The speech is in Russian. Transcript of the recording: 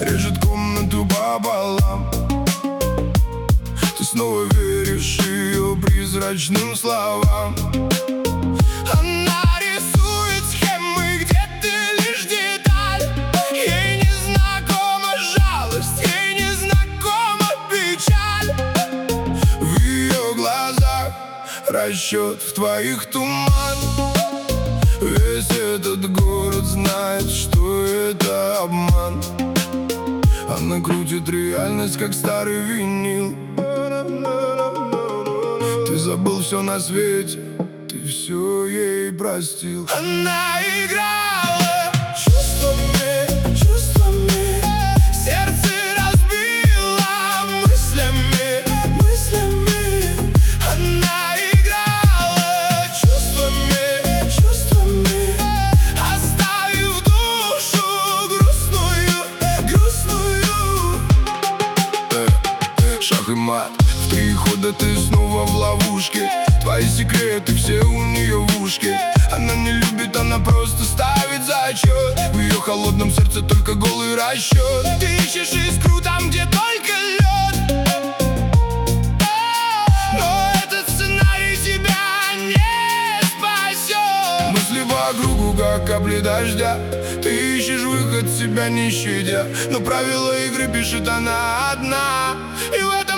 режет комнату пополам. Ты снова веришь ее призрачным словам. Она рисует схемы, где ты лишь деталь. Ей не знакома жалость, ей не знакома печаль. В ее глазах расчет, в твоих туман. Весь этот город знает, что это обман. Она крутит реальность, как старый винил. Ты забыл все на свете, ты все ей простил. Она играла чувствами, чувствами, сердце разбила мыслями, мыслями. Она играла чувствами, чувствами, оставив душу грустную, грустную. Шах и мат, в 3 хода ты снова в ловушке. Твои секреты все у нее в ушке. Она не любит, она просто ставит зачет. В ее холодном сердце только голый расчет. Ты ищешь искру там, где только лед. Но этот сценарий тебя не спасет. Мысли по кругу, как капли дождя. Ты ищешь выход, себя не щадя. Но правила игры пишет она одна. И в